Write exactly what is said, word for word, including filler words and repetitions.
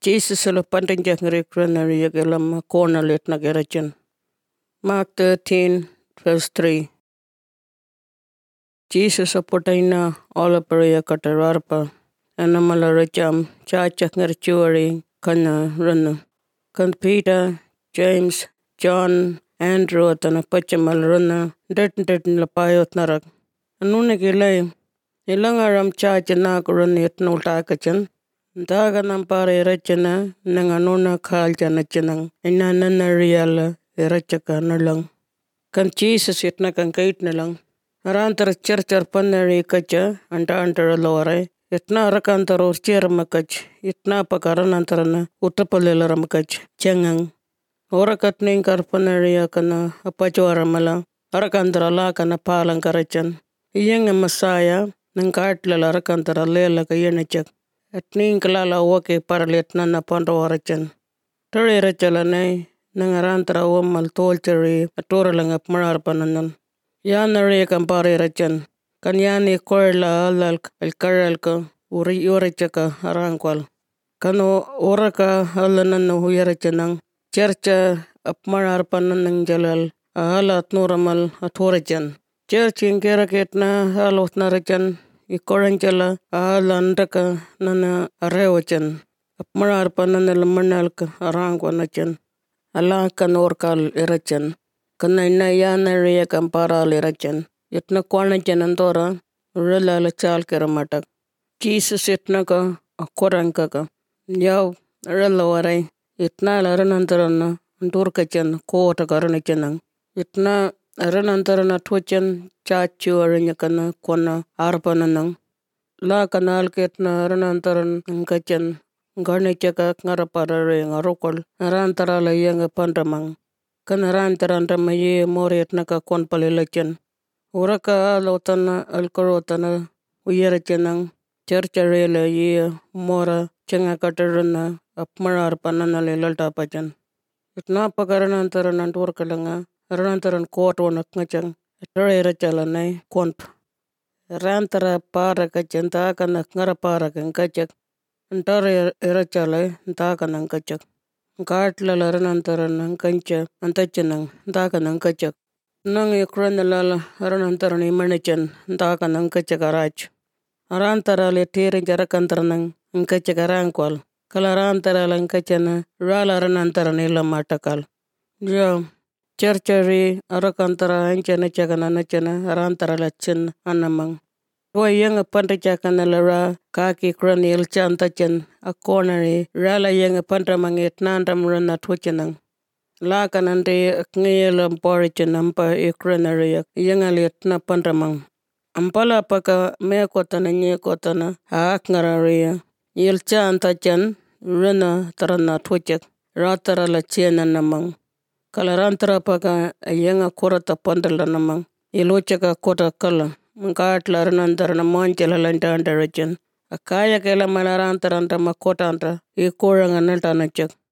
Jesus lo pandinjak ngrekranari yagalam corner let nagarachan. Mark thirteen verse three. Jesus apotaina all paraya katararpa. Anamala racham chachak ngarchuari kana rana. Kan Peter, James, John, Andrew atana pachamal rana detin detin la payot narak. Anuna gilay ilangaram chachana kuran yetnul takachan. Daga nampare rachana nanganuna khaljana chanang inanana real rachaka nalang. Kan Jesus yetna kan kait nalang. Arantar churchar panari kacha anta antara lore. Yetna rakantar or chermakach. Yetna pakaran antarana utapalila ramakach. Changang. Orakat ninkar panaria kana apachuaramala. Arakantara la kana palang karachan. Iyang Messiah nangkatla rakantara lela kayanachak. At ning kalala wake paralet na napando warachan. Tari rachalanay nangarantara wamal tolchari atora lang ap mararpananan. Yanari kampare rachan. Kanyani korla alalk alkaralka uri yorachaka arangkwal. Kano oraka alanan huyarachanang. Chercha ap mararpananan jalal ahalat nuramal atorachan. Cherchin keraketna halot narachan. Ikoranchala alandaka nana arewachan. Apmararpanana lamanalka arangwanachan. Alaka norkal irachan. Kanaina yana rea kampara lirachan. Yatna kwanachan andora rela la chal keramatak. Jesus yatnaka akorankaka. Yaw rela waray. Yatna la ranantarana andurkachan koota karanachanang. Yatna aranantarana twachan chachu aranyakana kwana arpananang. La kanal ketna aranantaran ngachan. Garnichaka ngaraparare ngarokol. Arantara la yanga pandamang. Kanarantaranta maye moriatnaka konpalilachan. Uraka alotana alkorotana uyarachanang. Charcharela ye mora changakatarana apmararpanana lelaltapachan. Itna pakaranantaran andurkalanga. Aranantaran kootwanak ngachang. Tare rachalanay konp. Rantara para kachan taakanak ngaraparakan kachak. Antare rachalay taakanan kachak. Katla laranantaran kancha antachanang taakanan kachak. Nang ikranalala aranantaran imanachan taakanan kachakarach. Arantara le tere jarakantaranang kachakarangkwal. Kalarantara lang kachana rala aranantaran ilamatakal. Jo. Charchari arakantara anchana chakana nachana arantara lachan anamang. Wayang a pantachakana lara kaki kranil chantachan a cornery rala yang a pantamangit nandam rana twichanang. Lakanante ngayalam porichan ampa ikranary yangalit na pantamang. Ampala paka meakotana nyekotana aakngararia. Yil chantachan rana tarana twitchak ratara lachana namang. Kalarantara paka yanga korata pandala namang. Ilochaka kota kala. Mangkatla ranantara namanchela lantanda rachan. Akaya kela malarantaranta makotanta. Ikoranga natanachak.